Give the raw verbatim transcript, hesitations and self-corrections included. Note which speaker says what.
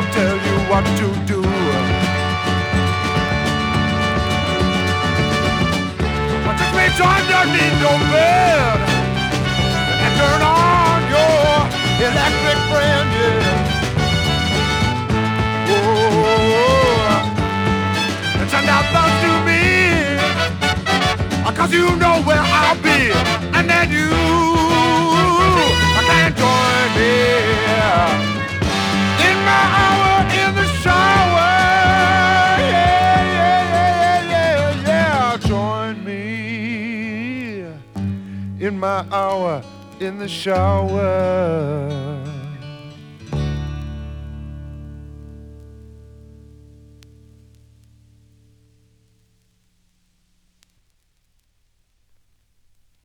Speaker 1: I'll tell you what to do. But just reach underneath your bed and turn on your electric friend, yeah. Oh, and send out thoughts to me, 'cause you know where I'll be, and then you can join me in my hour in the shower. Yeah, yeah, yeah, yeah, yeah. Join me in my hour in the shower.